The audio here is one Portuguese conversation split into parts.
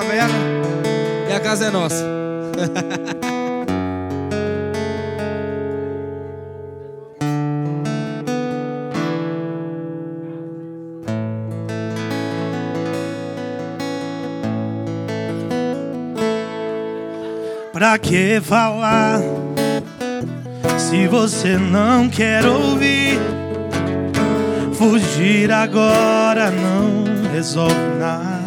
inferno e a casa é nossa. Pra que falar se você não quer ouvir? Fugir agora não resolve nada.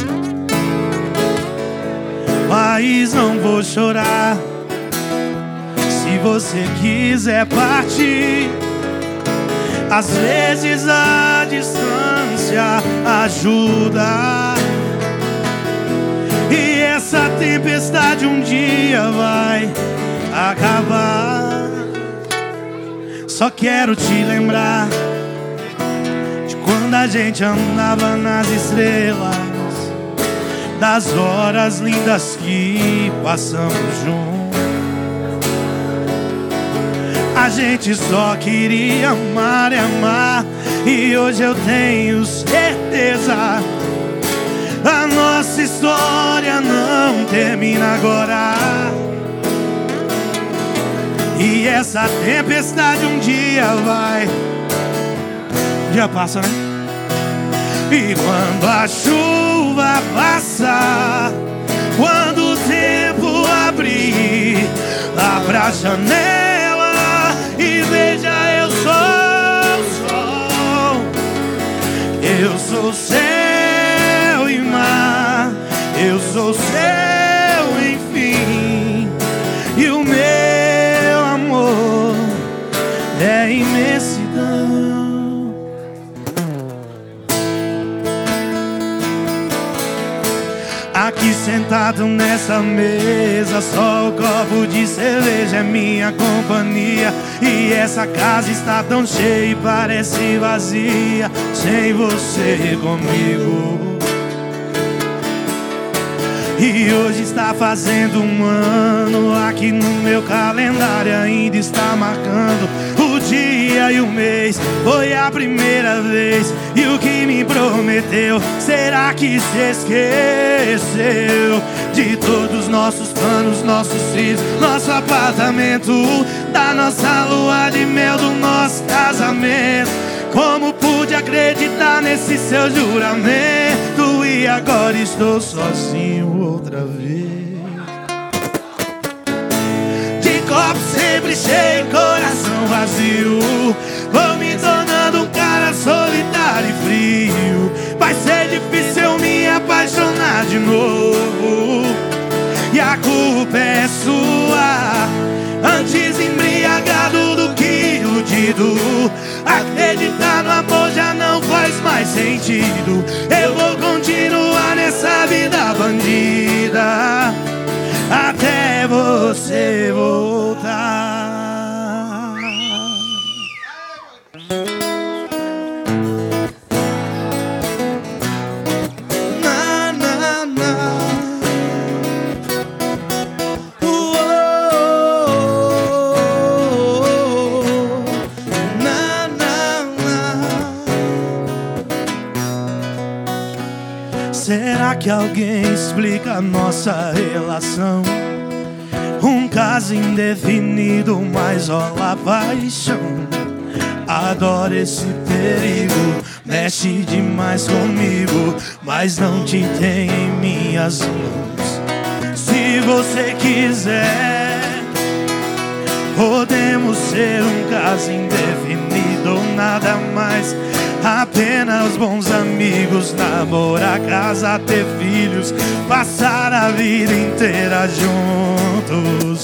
Mas não vou chorar se você quiser partir. Às vezes a distância ajuda. E essa tempestade um dia vai acabar. Só quero te lembrar de quando a gente andava nas estrelas, das horas lindas que passamos juntos. A gente só queria amar e amar, e hoje eu tenho certeza a nossa história não termina agora. E essa tempestade um dia vai. Um dia passa, né? E quando a chuva passar, quando o tempo abrir, abra a janela e veja, eu sou o sol, eu sou céu e mar, eu sou céu, enfim. E o meu amor é imensidão. Aqui sentado nessa mesa, só o copo de cerveja é minha companhia. E essa casa está tão cheia e parece vazia sem você comigo. E hoje está fazendo um ano, aqui no meu calendário ainda está marcando o dia e o mês. Foi a primeira vez, e o que me prometeu, será que se esqueceu de todos os nossos planos, nossos filhos, nosso apartamento, da nossa lua de mel, do nosso casamento? Como pude acreditar nesse seu juramento? E agora estou sozinho outra vez. De copo sempre cheio, coração vazio, vou me tornando um cara solitário e frio. Vai ser difícil eu me apaixonar de novo, e a culpa é sua. Antes embriagado do que iludido, acreditar no amor já não faz mais sentido. Eu vou continuar nessa vida bandida até você voltar. Na, na, na. Será que alguém explica a nossa relação? Um caso indefinido, mas rola paixão. Adoro esse perigo, mexe demais comigo, mas não te tenho em minhas mãos. Se você quiser, podemos ser um caso indefinido ou nada mais. Apenas bons amigos, namorar, casar, ter filhos, passar a vida inteira juntos.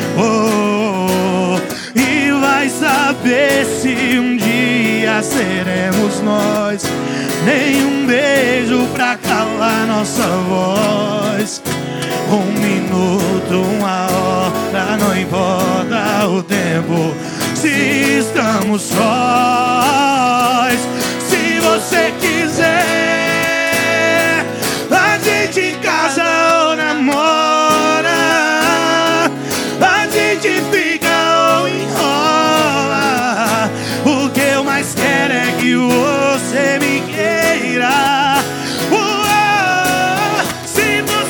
Oh, e vai saber se um dia seremos nós. Nenhum beijo pra calar nossa voz. Um minuto, uma hora, não importa o tempo, se estamos sós. Se você quiser, a gente casa ou namora, a gente fica ou enrola. O que eu mais quero é que você me queira. Se você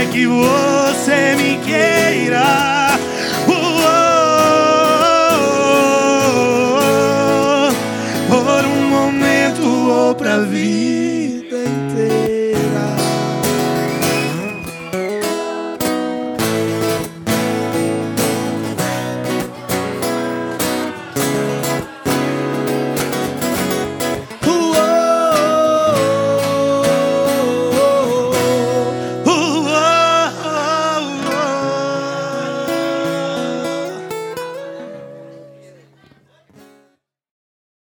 é que você me queira. Por um momento ou pra vida